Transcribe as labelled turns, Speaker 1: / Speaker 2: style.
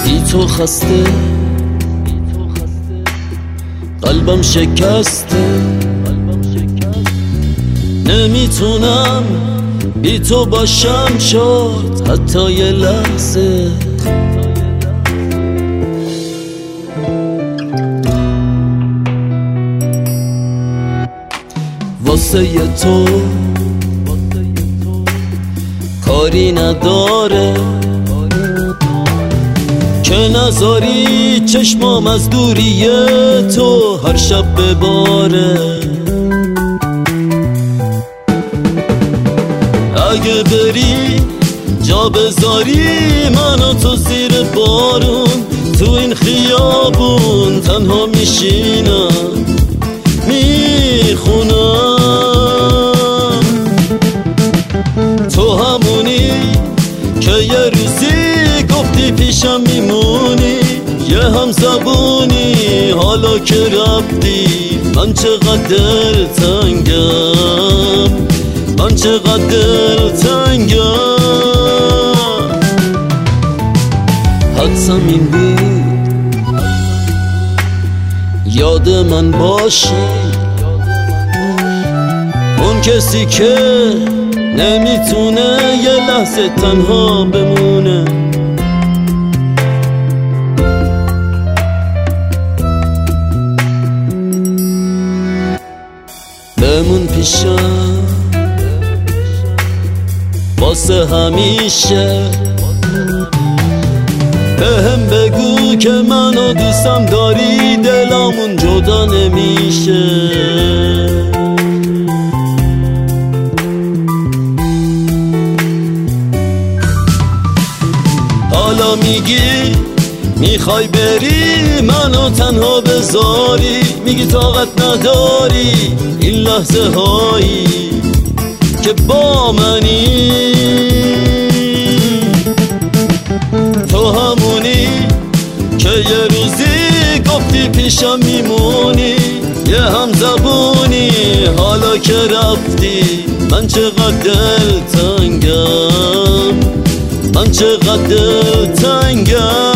Speaker 1: بی تو خسته، قلبم شکسته، نمیتونم بی تو باشم شد حتی یه لحظه. واسه تو کاری نداره که نذاری چشمام از دوری تو هر شب بباره. اگه بری جا بذاری من و تو زیر بارون، تو این خیابون تنها میشینم میخونم. تو همونی که یه روزی گفتی پیشم میمونی، یه هم زبونی حالا که رفتی من چقدر تنگم، من چقدر تنگم. حدسم این بود یاد من باشی، اون کسی که نمیتونه یه لحظه تنها بمونه. بمون پیشم واسه همیشه، بهم بگو که منو دوستم داری، دلامون جدا نمیشه. حالا میگی میخوای بری منو تنها بذاری، میگی طاقت نداری این لحظه هایی که با منی. تو همونی که یه روزی گفتی پیشم میمونی، یه هم زبونی حالا که رفتی من چقدر تنگم، من چقدر تنگم.